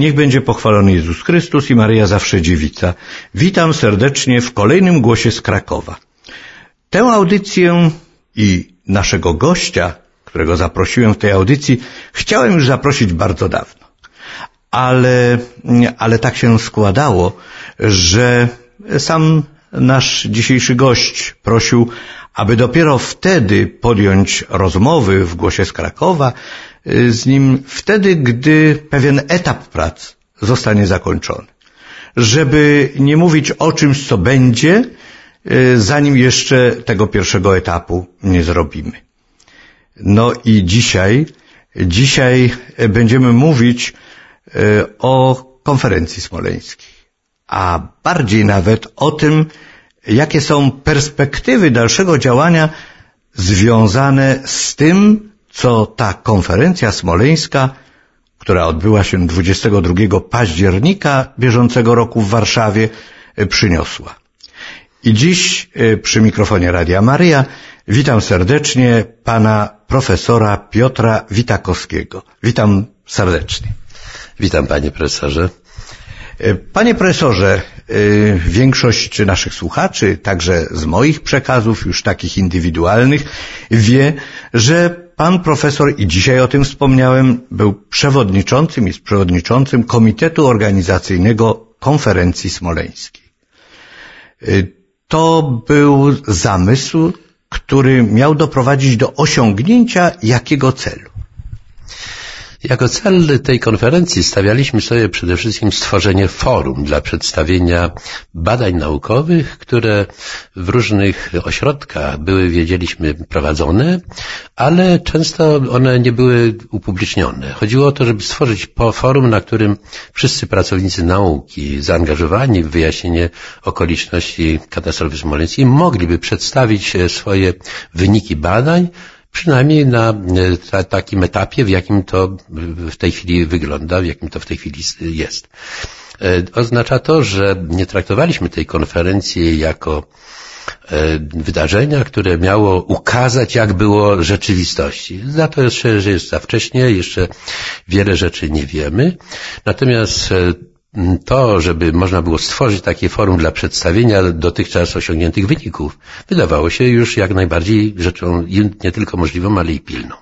Niech będzie pochwalony Jezus Chrystus i Maryja zawsze dziewica. Witam serdecznie w kolejnym głosie z Krakowa. Tę audycję i naszego gościa, którego zaprosiłem w tej audycji, chciałem już zaprosić bardzo dawno. Ale tak się składało, że sam nasz dzisiejszy gość prosił, aby dopiero wtedy podjąć rozmowy w Głosie z Krakowa z nim, wtedy, gdy pewien etap prac zostanie zakończony. Żeby nie mówić o czymś, co będzie, zanim jeszcze tego pierwszego etapu nie zrobimy. No i dzisiaj będziemy mówić o konferencji smoleńskiej, a bardziej nawet o tym, jakie są perspektywy dalszego działania związane z tym, co ta konferencja smoleńska, która odbyła się 22 października bieżącego roku w Warszawie, przyniosła. I dziś przy mikrofonie Radia Maryja witam serdecznie pana profesora Piotra Witakowskiego. Witam serdecznie. Witam, panie profesorze. Panie profesorze, większość naszych słuchaczy, także z moich przekazów, już takich indywidualnych, wie, że pan profesor, i dzisiaj o tym wspomniałem, był przewodniczącym, jest przewodniczącym Komitetu Organizacyjnego Konferencji Smoleńskiej. To był zamysł, który miał doprowadzić do osiągnięcia jakiego celu? Jako cel tej konferencji stawialiśmy sobie przede wszystkim stworzenie forum dla przedstawienia badań naukowych, które w różnych ośrodkach były, wiedzieliśmy, prowadzone, ale często one nie były upublicznione. Chodziło o to, żeby stworzyć forum, na którym wszyscy pracownicy nauki zaangażowani w wyjaśnienie okoliczności katastrofy smoleńskiej mogliby przedstawić swoje wyniki badań, przynajmniej na takim etapie, w jakim to w tej chwili wygląda, w jakim to w tej chwili jest. Oznacza to, że nie traktowaliśmy tej konferencji jako wydarzenia, które miało ukazać, jak było w rzeczywistości. Za to jeszcze, że jest za wcześnie, jeszcze wiele rzeczy nie wiemy. Natomiast to, żeby można było stworzyć takie forum dla przedstawienia dotychczas osiągniętych wyników, wydawało się już jak najbardziej rzeczą nie tylko możliwą, ale i pilną.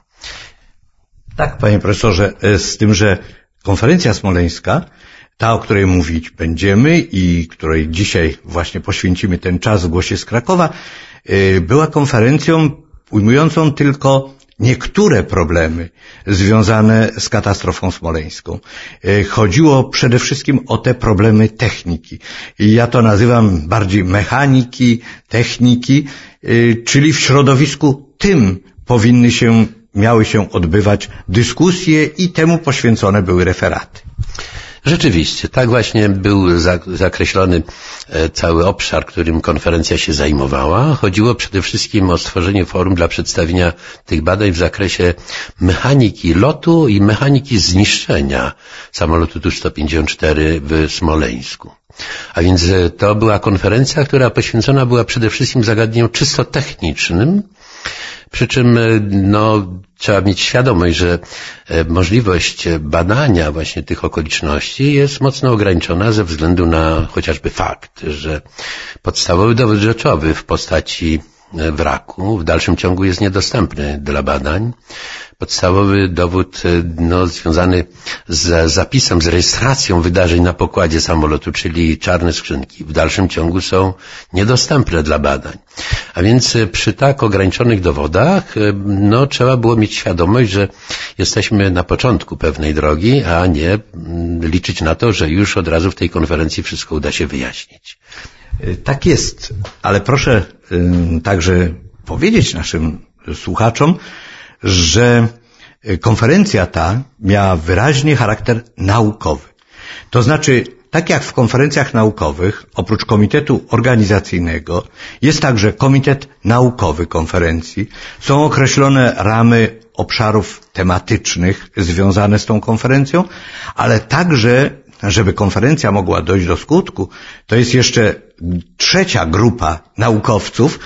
Tak, panie profesorze, z tym, że konferencja smoleńska, ta, o której mówić będziemy i której dzisiaj właśnie poświęcimy ten czas w Głosie z Krakowa, była konferencją ujmującą tylko niektóre problemy związane z katastrofą smoleńską. Chodziło przede wszystkim o te problemy techniki. I ja to nazywam bardziej mechaniki, techniki, czyli w środowisku tym miały się odbywać dyskusje i temu poświęcone były referaty. Rzeczywiście, tak właśnie był zakreślony cały obszar, którym konferencja się zajmowała. Chodziło przede wszystkim o stworzenie forum dla przedstawienia tych badań w zakresie mechaniki lotu i mechaniki zniszczenia samolotu Tu-154 w Smoleńsku. A więc to była konferencja, która poświęcona była przede wszystkim zagadnieniom czysto technicznym, przy czym trzeba mieć świadomość, że możliwość badania właśnie tych okoliczności jest mocno ograniczona ze względu na chociażby fakt, że podstawowy dowód rzeczowy w postaci wraku w dalszym ciągu jest niedostępny dla badań. Podstawowy dowód związany z zapisem, z rejestracją wydarzeń na pokładzie samolotu, czyli czarne skrzynki, w dalszym ciągu są niedostępne dla badań. A więc przy tak ograniczonych dowodach trzeba było mieć świadomość, że jesteśmy na początku pewnej drogi, a nie liczyć na to, że już od razu w tej konferencji wszystko uda się wyjaśnić. Tak jest, ale proszę także powiedzieć naszym słuchaczom, że konferencja ta miała wyraźnie charakter naukowy. To znaczy, tak jak w konferencjach naukowych, oprócz komitetu organizacyjnego, jest także komitet naukowy konferencji. Są określone ramy obszarów tematycznych związane z tą konferencją, ale także, żeby konferencja mogła dojść do skutku, to jest jeszcze trzecia grupa naukowców,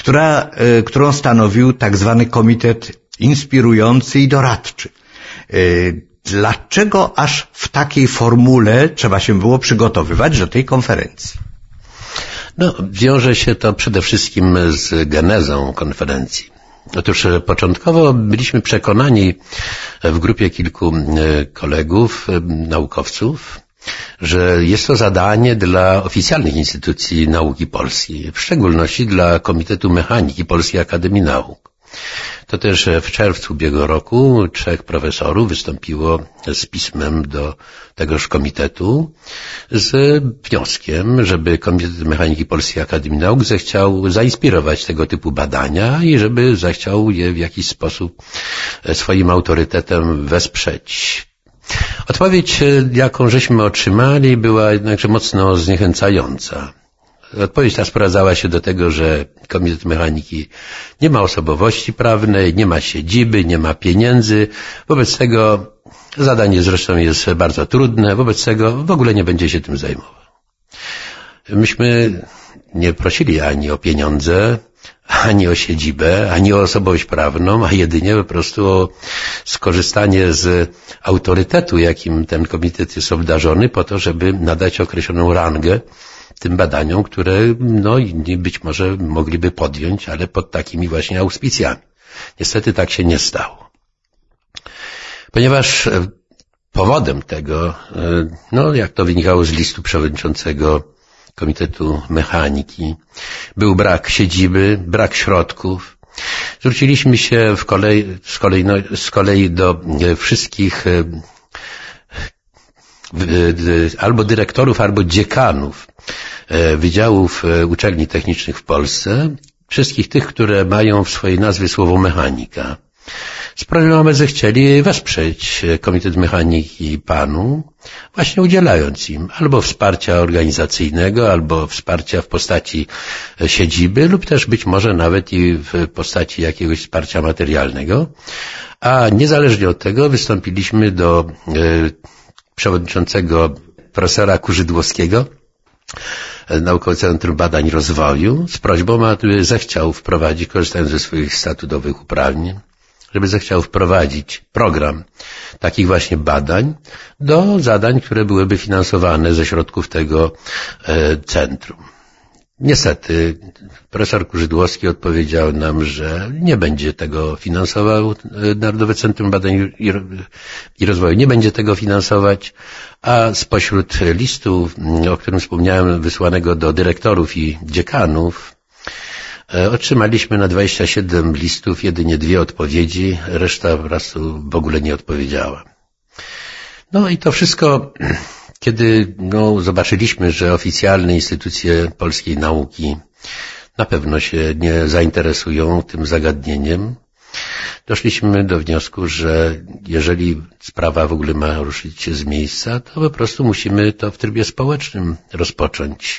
którą stanowił tak zwany komitet inspirujący i doradczy. Dlaczego aż w takiej formule trzeba się było przygotowywać do tej konferencji? No, wiąże się to przede wszystkim z genezą konferencji. Otóż początkowo byliśmy przekonani w grupie kilku kolegów, naukowców, że jest to zadanie dla oficjalnych instytucji nauki polskiej, w szczególności dla Komitetu Mechaniki Polskiej Akademii Nauk. To też w czerwcu ubiegłego roku 3 profesorów wystąpiło z pismem do tegoż komitetu z wnioskiem, żeby Komitet Mechaniki Polskiej Akademii Nauk zechciał zainspirować tego typu badania i żeby zechciał je w jakiś sposób swoim autorytetem wesprzeć. Odpowiedź, jaką żeśmy otrzymali, była jednakże mocno zniechęcająca. Odpowiedź ta sprowadzała się do tego, że Komitet Mechaniki nie ma osobowości prawnej, nie ma siedziby, nie ma pieniędzy. Wobec tego zadanie zresztą jest bardzo trudne, wobec tego w ogóle nie będzie się tym zajmował. Myśmy nie prosili ani o pieniądze, ani o siedzibę, ani o osobowość prawną, a jedynie po prostu o skorzystanie z autorytetu, jakim ten komitet jest obdarzony, po to, żeby nadać określoną rangę tym badaniom, które inni być może mogliby podjąć, ale pod takimi właśnie auspicjami. Niestety tak się nie stało. Ponieważ powodem tego, jak to wynikało z listu przewodniczącego Komitetu Mechaniki, był brak siedziby, brak środków. Zwróciliśmy się z kolei do wszystkich albo dyrektorów, albo dziekanów wydziałów uczelni technicznych w Polsce, wszystkich tych, które mają w swojej nazwie słowo mechanika. Z prośbą, aby zechcieli wesprzeć Komitet Mechaniki PAN-u, właśnie udzielając im albo wsparcia organizacyjnego, albo wsparcia w postaci siedziby, lub też być może nawet i w postaci jakiegoś wsparcia materialnego. A niezależnie od tego wystąpiliśmy do przewodniczącego profesora Kurzydłowskiego, Naukowego Centrum Badań i Rozwoju, z prośbą, aby zechciał wprowadzić, korzystając ze swoich statutowych uprawnień, żeby zechciał wprowadzić program takich właśnie badań do zadań, które byłyby finansowane ze środków tego centrum. Niestety profesor Kurzydłowski odpowiedział nam, że nie będzie tego finansował, Narodowe Centrum Badań i Rozwoju nie będzie tego finansować, a spośród listu, o którym wspomniałem, wysłanego do dyrektorów i dziekanów, otrzymaliśmy na 27 listów jedynie 2 odpowiedzi, reszta po prostu w ogóle nie odpowiedziała. No i to wszystko, kiedy zobaczyliśmy, że oficjalne instytucje polskiej nauki na pewno się nie zainteresują tym zagadnieniem, doszliśmy do wniosku, że jeżeli sprawa w ogóle ma ruszyć się z miejsca, to po prostu musimy to w trybie społecznym rozpocząć.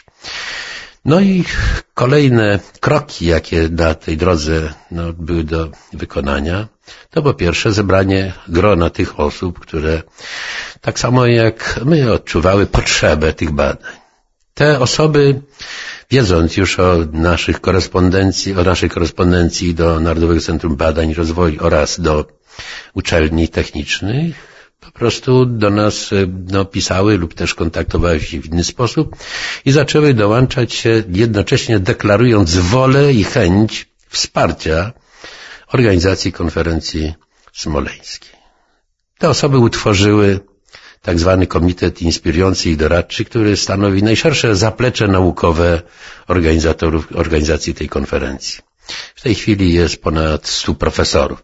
No i kolejne kroki, jakie na tej drodze były do wykonania, to po pierwsze zebranie grona tych osób, które tak samo jak my odczuwały potrzebę tych badań. Te osoby, wiedząc już o naszej korespondencji do Narodowego Centrum Badań i Rozwoju oraz do uczelni technicznych, po prostu do nas pisały lub też kontaktowały się w inny sposób i zaczęły dołączać się, jednocześnie deklarując wolę i chęć wsparcia organizacji konferencji smoleńskiej. Te osoby utworzyły tak zwany Komitet Inspirujący i Doradczy, który stanowi najszersze zaplecze naukowe organizacji tej konferencji. W tej chwili jest ponad 100 profesorów.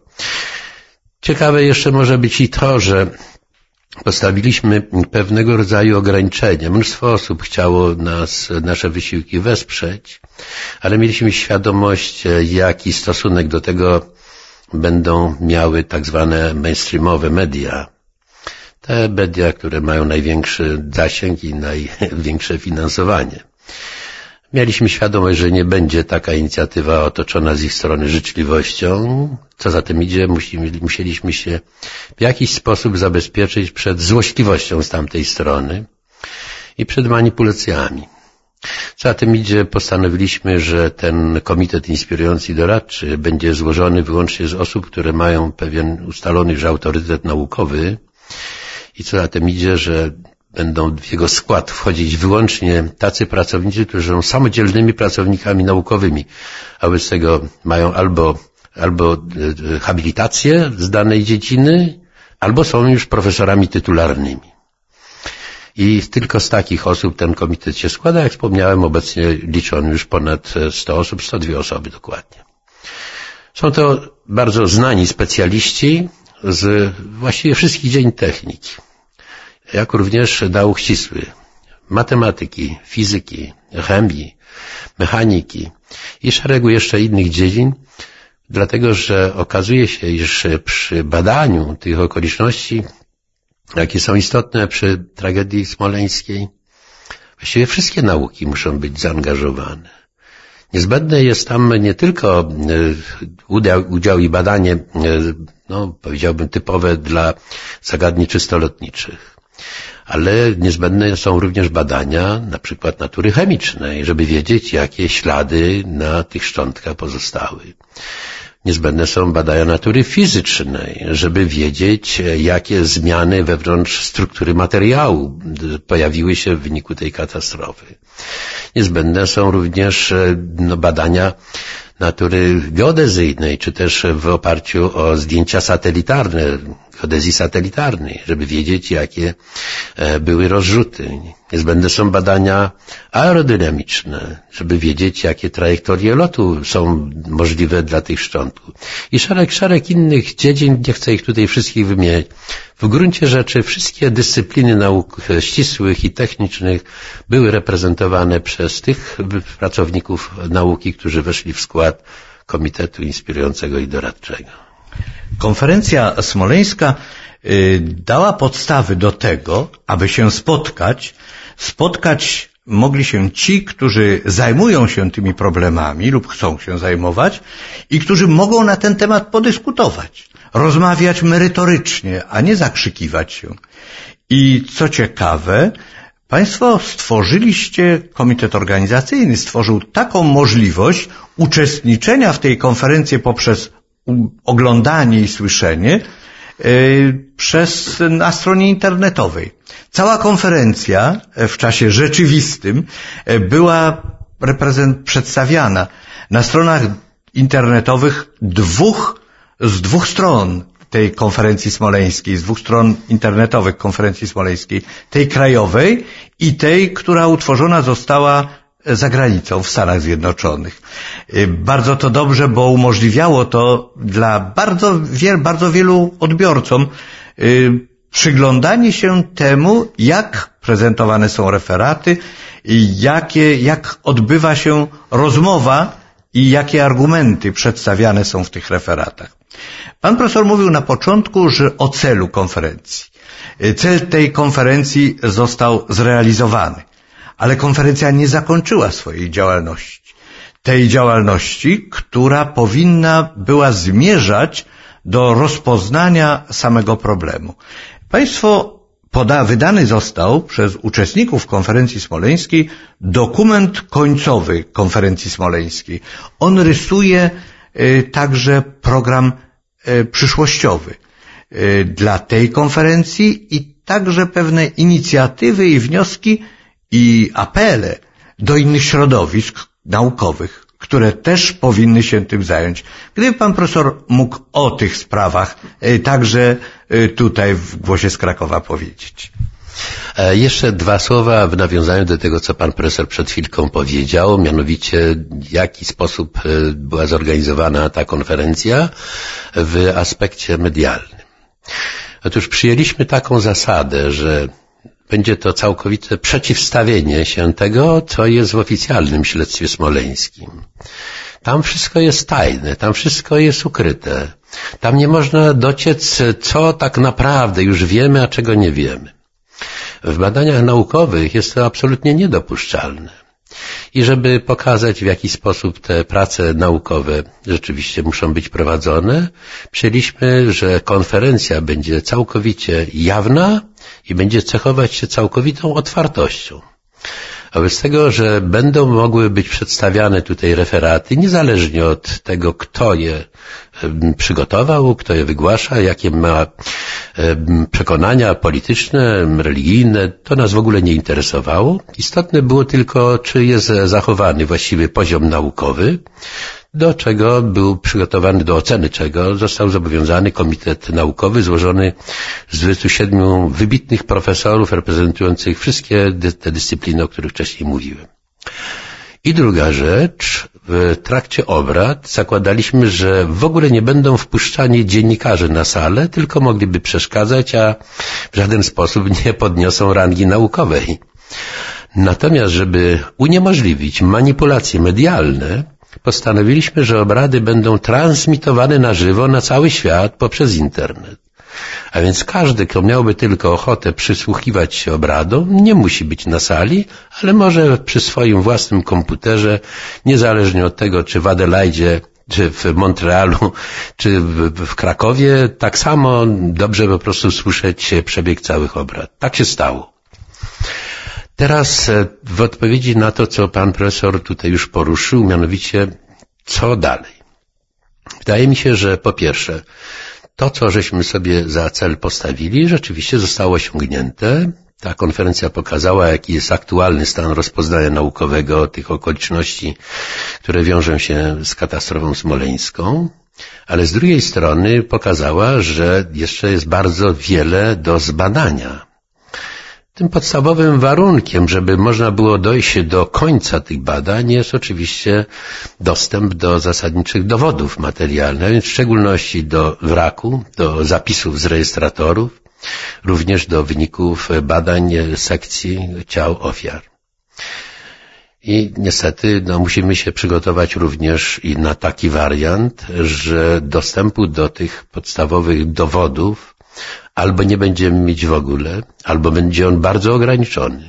Ciekawe jeszcze może być i to, że postawiliśmy pewnego rodzaju ograniczenia. Mnóstwo osób chciało nasze wysiłki wesprzeć, ale mieliśmy świadomość, jaki stosunek do tego będą miały tak zwane mainstreamowe media. Te media, które mają największy zasięg i największe finansowanie. Mieliśmy świadomość, że nie będzie taka inicjatywa otoczona z ich strony życzliwością. Co za tym idzie, musieliśmy się w jakiś sposób zabezpieczyć przed złośliwością z tamtej strony i przed manipulacjami. Co za tym idzie, postanowiliśmy, że ten Komitet Inspirujący i Doradczy będzie złożony wyłącznie z osób, które mają pewien ustalony już autorytet naukowy i co za tym idzie, że będą w jego skład wchodzić wyłącznie tacy pracownicy, którzy są samodzielnymi pracownikami naukowymi, a wobec tego mają albo habilitację z danej dziedziny, albo są już profesorami tytularnymi. I tylko z takich osób ten komitet się składa. Jak wspomniałem, obecnie liczy on już ponad 100 osób, 102 osoby dokładnie. Są to bardzo znani specjaliści z właściwie wszystkich dziedzin techniki, jak również nauk ścisłych, matematyki, fizyki, chemii, mechaniki i szeregu jeszcze innych dziedzin, dlatego że okazuje się, iż przy badaniu tych okoliczności, jakie są istotne przy tragedii smoleńskiej, właściwie wszystkie nauki muszą być zaangażowane. Niezbędne jest tam nie tylko udział i badanie, powiedziałbym typowe dla zagadnień czysto lotniczych, ale niezbędne są również badania na przykład natury chemicznej, żeby wiedzieć, jakie ślady na tych szczątkach pozostały. Niezbędne są badania natury fizycznej, żeby wiedzieć, jakie zmiany wewnątrz struktury materiału pojawiły się w wyniku tej katastrofy. Niezbędne są również badania natury geodezyjnej, czy też w oparciu o zdjęcia satelitarne, geodezji satelitarnej, żeby wiedzieć, jakie były rozrzuty. Niezbędne są badania aerodynamiczne, żeby wiedzieć, jakie trajektorie lotu są możliwe dla tych szczątków. I szereg innych dziedzin, nie chcę ich tutaj wszystkich wymieniać. W gruncie rzeczy wszystkie dyscypliny nauk ścisłych i technicznych były reprezentowane przez tych pracowników nauki, którzy weszli w skład Komitetu Inspirującego i Doradczego. Konferencja smoleńska dała podstawy do tego, aby się spotkać mogli się ci, którzy zajmują się tymi problemami lub chcą się zajmować i którzy mogą na ten temat podyskutować, rozmawiać merytorycznie, a nie zakrzykiwać się. I co ciekawe, Państwo stworzyliście, komitet organizacyjny stworzył taką możliwość uczestniczenia w tej konferencji poprzez oglądanie i słyszenie na stronie internetowej. Cała konferencja w czasie rzeczywistym była przedstawiana na stronach internetowych z dwóch stron tej konferencji smoleńskiej, z 2 stron internetowych konferencji smoleńskiej, tej krajowej i tej, która utworzona została za granicą w Stanach Zjednoczonych. Bardzo to dobrze, bo umożliwiało to dla bardzo wielu odbiorcom przyglądanie się temu, jak prezentowane są referaty, jak odbywa się rozmowa i jakie argumenty przedstawiane są w tych referatach. Pan profesor mówił na początku, że o celu konferencji. Cel tej konferencji został zrealizowany, ale konferencja nie zakończyła swojej działalności. Tej działalności, która powinna była zmierzać do rozpoznania samego problemu. Wydany został przez uczestników konferencji smoleńskiej dokument końcowy konferencji smoleńskiej. On rysuje także program przyszłościowy dla tej konferencji i także pewne inicjatywy i wnioski i apele do innych środowisk naukowych, które też powinny się tym zająć. Gdyby pan profesor mógł o tych sprawach także tutaj w Głosie z Krakowa powiedzieć. Jeszcze 2 słowa w nawiązaniu do tego, co pan profesor przed chwilką powiedział, mianowicie w jaki sposób była zorganizowana ta konferencja w aspekcie medialnym. Otóż przyjęliśmy taką zasadę, że będzie to całkowite przeciwstawienie się tego, co jest w oficjalnym śledztwie smoleńskim. Tam wszystko jest tajne, tam wszystko jest ukryte. Tam nie można dociec, co tak naprawdę już wiemy, a czego nie wiemy. W badaniach naukowych jest to absolutnie niedopuszczalne. I żeby pokazać, w jaki sposób te prace naukowe rzeczywiście muszą być prowadzone, przyjęliśmy, że konferencja będzie całkowicie jawna i będzie cechować się całkowitą otwartością. Wobec tego, że będą mogły być przedstawiane tutaj referaty, niezależnie od tego, kto je przygotował, kto je wygłasza, jakie ma przekonania polityczne, religijne, to nas w ogóle nie interesowało. Istotne było tylko, czy jest zachowany właściwy poziom naukowy, do czego był przygotowany, do oceny czego został zobowiązany komitet naukowy złożony z 27 wybitnych profesorów reprezentujących wszystkie te dyscypliny, o których wcześniej mówiłem. I druga rzecz, w trakcie obrad zakładaliśmy, że w ogóle nie będą wpuszczani dziennikarze na salę, tylko mogliby przeszkadzać, a w żaden sposób nie podniosą rangi naukowej. Natomiast, żeby uniemożliwić manipulacje medialne, postanowiliśmy, że obrady będą transmitowane na żywo na cały świat poprzez internet. A więc każdy, kto miałby tylko ochotę przysłuchiwać się obradom, nie musi być na sali, ale może przy swoim własnym komputerze, niezależnie od tego, czy w Adelaidzie, czy w Montrealu, czy w Krakowie, tak samo dobrze po prostu słyszeć przebieg całych obrad. Tak się stało. Teraz w odpowiedzi na to, co pan profesor tutaj już poruszył, mianowicie co dalej. Wydaje mi się, że po pierwsze, to, co żeśmy sobie za cel postawili, rzeczywiście zostało osiągnięte. Ta konferencja pokazała, jaki jest aktualny stan rozpoznania naukowego tych okoliczności, które wiążą się z katastrofą smoleńską, ale z drugiej strony pokazała, że jeszcze jest bardzo wiele do zbadania. Tym podstawowym warunkiem, żeby można było dojść do końca tych badań, jest oczywiście dostęp do zasadniczych dowodów materialnych, więc w szczególności do wraku, do zapisów z rejestratorów, również do wyników badań sekcji ciał ofiar. I niestety musimy się przygotować również i na taki wariant, że dostępu do tych podstawowych dowodów albo nie będziemy mieć w ogóle, albo będzie on bardzo ograniczony.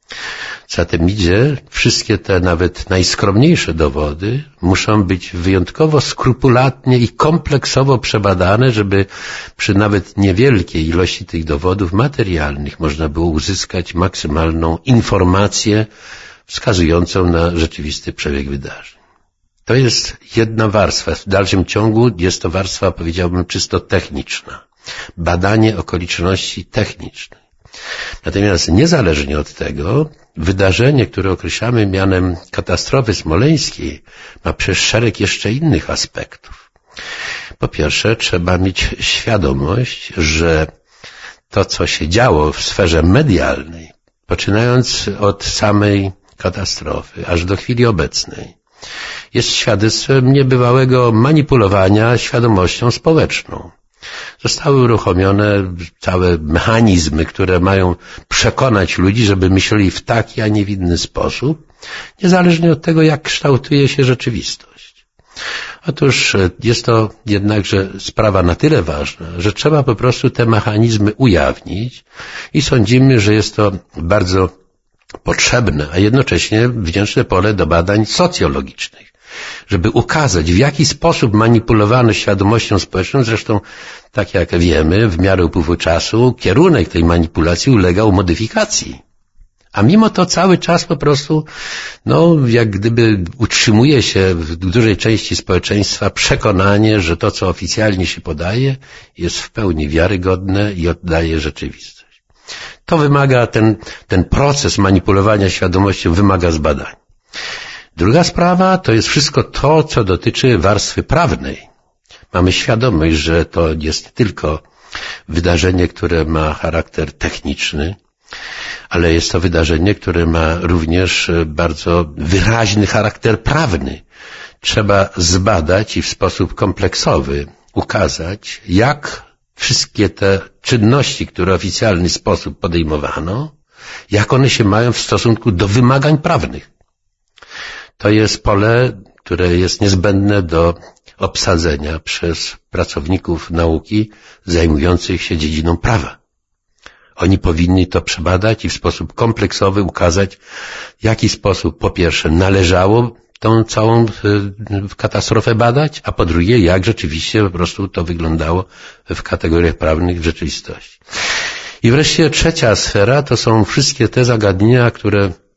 Zatem wszystkie te nawet najskromniejsze dowody muszą być wyjątkowo skrupulatnie i kompleksowo przebadane, żeby przy nawet niewielkiej ilości tych dowodów materialnych można było uzyskać maksymalną informację wskazującą na rzeczywisty przebieg wydarzeń. To jest jedna warstwa. W dalszym ciągu jest to warstwa, powiedziałbym, czysto techniczna. Badanie okoliczności technicznej. Natomiast niezależnie od tego, wydarzenie, które określamy mianem katastrofy smoleńskiej, ma przecież szereg jeszcze innych aspektów. Po pierwsze, trzeba mieć świadomość, że to, co się działo w sferze medialnej, poczynając od samej katastrofy, aż do chwili obecnej, jest świadectwem niebywałego manipulowania świadomością społeczną. Zostały uruchomione całe mechanizmy, które mają przekonać ludzi, żeby myśleli w taki, a nie w inny sposób, niezależnie od tego, jak kształtuje się rzeczywistość. Otóż jest to jednakże sprawa na tyle ważna, że trzeba po prostu te mechanizmy ujawnić i sądzimy, że jest to bardzo potrzebne, a jednocześnie wdzięczne pole do badań socjologicznych, żeby ukazać, w jaki sposób manipulowano świadomością społeczną. Zresztą, tak jak wiemy, w miarę upływu czasu kierunek tej manipulacji ulegał modyfikacji. A mimo to cały czas po prostu, jak gdyby utrzymuje się w dużej części społeczeństwa przekonanie, że to, co oficjalnie się podaje, jest w pełni wiarygodne i oddaje rzeczywistość. To wymaga, ten proces manipulowania świadomością wymaga zbadań. Druga sprawa to jest wszystko to, co dotyczy warstwy prawnej. Mamy świadomość, że to jest tylko wydarzenie, które ma charakter techniczny, ale jest to wydarzenie, które ma również bardzo wyraźny charakter prawny. Trzeba zbadać i w sposób kompleksowy ukazać, jak wszystkie te czynności, które w oficjalny sposób podejmowano, jak one się mają w stosunku do wymagań prawnych. To jest pole, które jest niezbędne do obsadzenia przez pracowników nauki zajmujących się dziedziną prawa. Oni powinni to przebadać i w sposób kompleksowy ukazać, w jaki sposób po pierwsze należało tą całą katastrofę badać, a po drugie, jak rzeczywiście po prostu to wyglądało w kategoriach prawnych w rzeczywistości. I wreszcie trzecia sfera to są wszystkie te zagadnienia, które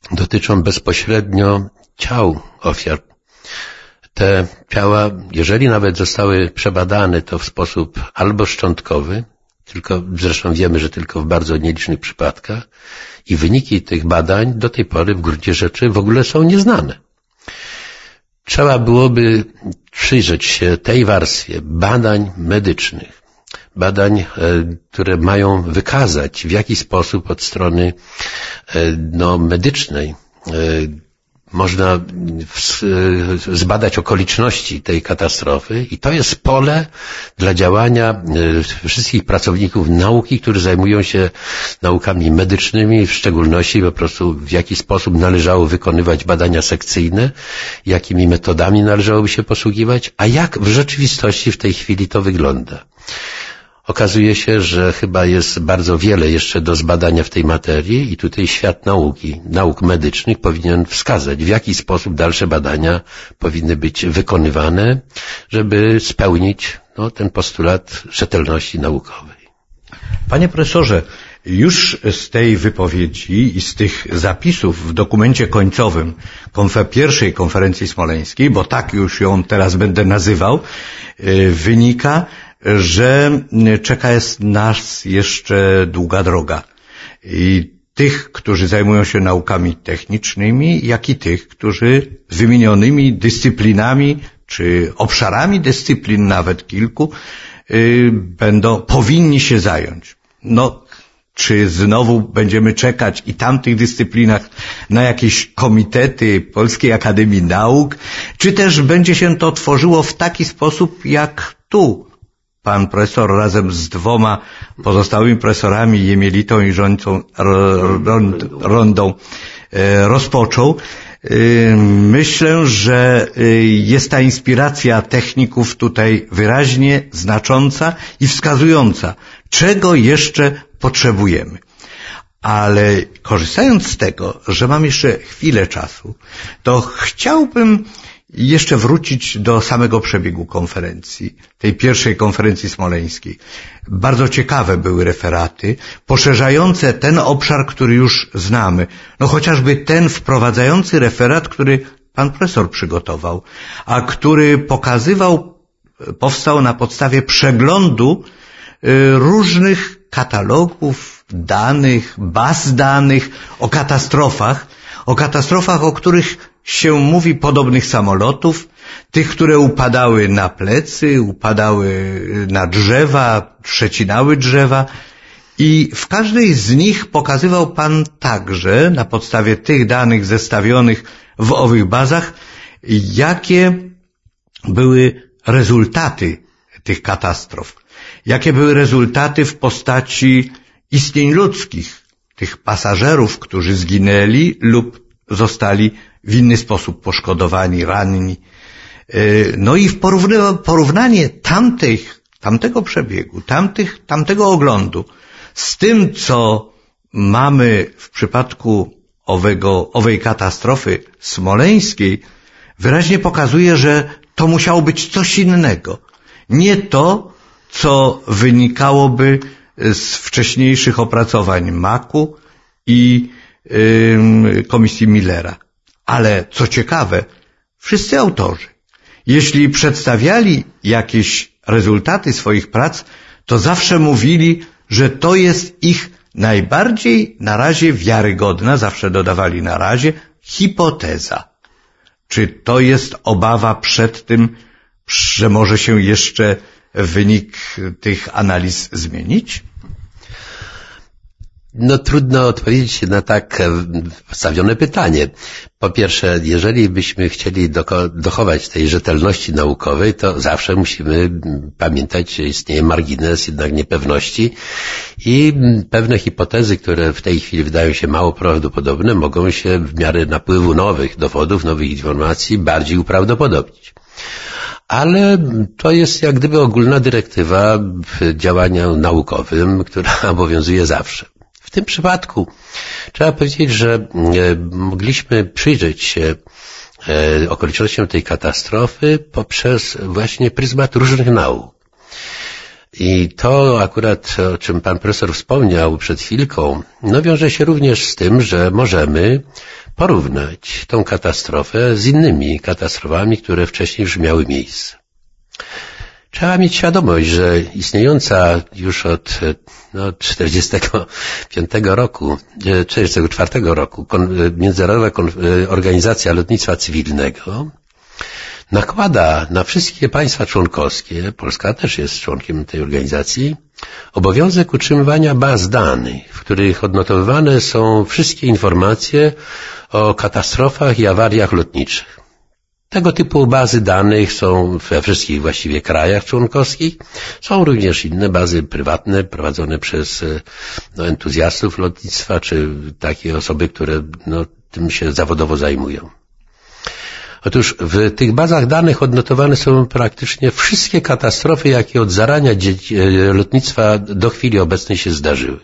dotyczą bezpośrednio ciał ofiar. Te ciała, jeżeli nawet zostały przebadane, to w sposób albo szczątkowy, tylko zresztą wiemy, że tylko w bardzo nielicznych przypadkach, i wyniki tych badań do tej pory w gruncie rzeczy w ogóle są nieznane. Trzeba byłoby przyjrzeć się tej warstwie badań medycznych, badań, które mają wykazać, w jaki sposób od strony medycznej można zbadać okoliczności tej katastrofy i to jest pole dla działania wszystkich pracowników nauki, którzy zajmują się naukami medycznymi, w szczególności po prostu w jaki sposób należało wykonywać badania sekcyjne, jakimi metodami należałoby się posługiwać, a jak w rzeczywistości w tej chwili to wygląda. Okazuje się, że chyba jest bardzo wiele jeszcze do zbadania w tej materii i tutaj świat nauki, nauk medycznych powinien wskazać, w jaki sposób dalsze badania powinny być wykonywane, żeby spełnić ten postulat rzetelności naukowej. Panie profesorze, już z tej wypowiedzi i z tych zapisów w dokumencie końcowym pierwszej konferencji smoleńskiej, bo tak już ją teraz będę nazywał, wynika, że czeka nas jeszcze długa droga. I tych, którzy zajmują się naukami technicznymi, jak i tych, którzy wymienionymi dyscyplinami, czy obszarami dyscyplin nawet kilku, powinni się zająć. Czy znowu będziemy czekać i tamtych dyscyplinach na jakieś komitety Polskiej Akademii Nauk, czy też będzie się to tworzyło w taki sposób, jak tu pan profesor razem z dwoma pozostałymi profesorami, Jemielitą i Rondą, rozpoczął. Myślę, że jest ta inspiracja techników tutaj wyraźnie znacząca i wskazująca, czego jeszcze potrzebujemy. Ale korzystając z tego, że mam jeszcze chwilę czasu, to chciałbym jeszcze wrócić do samego przebiegu konferencji, tej pierwszej konferencji smoleńskiej. Bardzo ciekawe były referaty, poszerzające ten obszar, który już znamy. Chociażby ten wprowadzający referat, który pan profesor przygotował, a który powstał na podstawie przeglądu różnych katalogów danych, baz danych o katastrofach, o których się mówi, podobnych samolotów, tych, które upadały na plecy, upadały na drzewa, przecinały drzewa i w każdej z nich pokazywał pan także, na podstawie tych danych zestawionych w owych bazach, jakie były rezultaty tych katastrof, jakie były rezultaty w postaci istnień ludzkich, tych pasażerów, którzy zginęli lub zostali w inny sposób poszkodowani, ranni. I w porównanie tamtego przebiegu, tamtego oglądu z tym, co mamy w przypadku owej katastrofy smoleńskiej, wyraźnie pokazuje, że to musiało być coś innego. Nie to, co wynikałoby z wcześniejszych opracowań MAK-u i Komisji Millera. Ale co ciekawe, wszyscy autorzy, jeśli przedstawiali jakieś rezultaty swoich prac, to zawsze mówili, że to jest ich najbardziej na razie wiarygodna, zawsze dodawali na razie, hipoteza. Czy to jest obawa przed tym, że może się jeszcze wynik tych analiz zmienić? Trudno odpowiedzieć na tak postawione pytanie. Po pierwsze, jeżeli byśmy chcieli dochować tej rzetelności naukowej, to zawsze musimy pamiętać, że istnieje margines jednak niepewności i pewne hipotezy, które w tej chwili wydają się mało prawdopodobne, mogą się w miarę napływu nowych dowodów, nowych informacji bardziej uprawdopodobnić. Ale to jest jak gdyby ogólna dyrektywa w działaniu naukowym, która obowiązuje zawsze. W tym przypadku trzeba powiedzieć, że mogliśmy przyjrzeć się okolicznościom tej katastrofy poprzez właśnie pryzmat różnych nauk. I to akurat, o czym pan profesor wspomniał przed chwilką, wiąże się również z tym, że możemy porównać tą katastrofę z innymi katastrofami, które wcześniej już miały miejsce. Trzeba mieć świadomość, że istniejąca już od 44 roku Międzynarodowa Organizacja Lotnictwa Cywilnego nakłada na wszystkie państwa członkowskie, Polska też jest członkiem tej organizacji, obowiązek utrzymywania baz danych, w których odnotowywane są wszystkie informacje o katastrofach i awariach lotniczych. Tego typu bazy danych są we wszystkich właściwie krajach członkowskich. Są również inne bazy prywatne prowadzone przez entuzjastów lotnictwa, czy takie osoby, które tym się zawodowo zajmują. Otóż w tych bazach danych odnotowane są praktycznie wszystkie katastrofy, jakie od zarania lotnictwa do chwili obecnej się zdarzyły.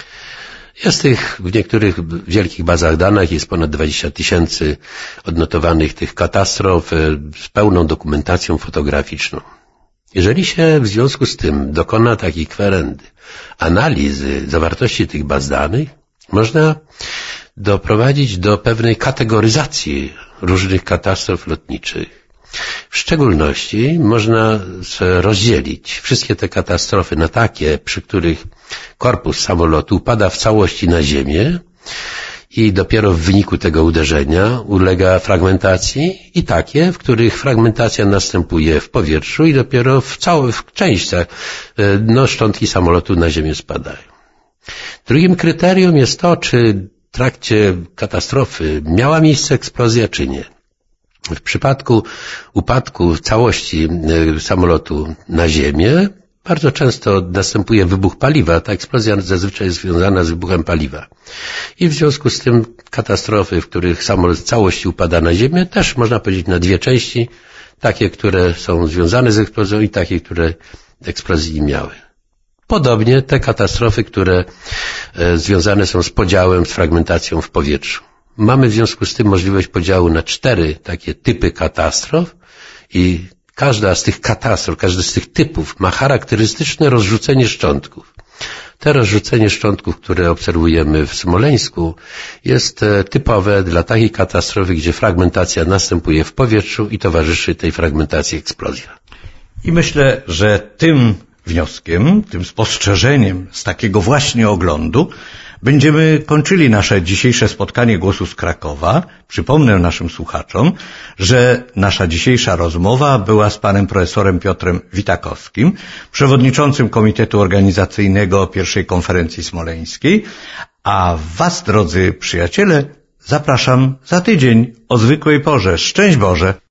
Jest w niektórych wielkich bazach danych jest ponad 20 000 odnotowanych tych katastrof z pełną dokumentacją fotograficzną. Jeżeli się w związku z tym dokona takiej kwerendy analizy zawartości tych baz danych, można doprowadzić do pewnej kategoryzacji różnych katastrof lotniczych. W szczególności można rozdzielić wszystkie te katastrofy na takie, przy których korpus samolotu upada w całości na ziemię i dopiero w wyniku tego uderzenia ulega fragmentacji, i takie, w których fragmentacja następuje w powietrzu i dopiero w częściach szczątki samolotu na ziemię spadają. Drugim kryterium jest to, czy w trakcie katastrofy miała miejsce eksplozja, czy nie. W przypadku upadku całości samolotu na ziemię bardzo często następuje wybuch paliwa. Ta eksplozja zazwyczaj jest związana z wybuchem paliwa. I w związku z tym katastrofy, w których samolot w całości upada na ziemię, też można powiedzieć na dwie części. Takie, które są związane z eksplozją, i takie, które eksplozji nie miały. Podobnie te katastrofy, które związane są z podziałem, z fragmentacją w powietrzu. Mamy w związku z tym możliwość podziału na 4 takie typy katastrof i każda z tych katastrof, każdy z tych typów ma charakterystyczne rozrzucenie szczątków. To rozrzucenie szczątków, które obserwujemy w Smoleńsku, jest typowe dla takiej katastrofy, gdzie fragmentacja następuje w powietrzu i towarzyszy tej fragmentacji eksplozja. I myślę, że tym wnioskiem, tym spostrzeżeniem z takiego właśnie oglądu będziemy kończyli nasze dzisiejsze spotkanie Głosu z Krakowa. Przypomnę naszym słuchaczom, że nasza dzisiejsza rozmowa była z panem profesorem Piotrem Witakowskim, przewodniczącym Komitetu Organizacyjnego pierwszej Konferencji Smoleńskiej, a was, drodzy przyjaciele, zapraszam za tydzień o zwykłej porze. Szczęść Boże!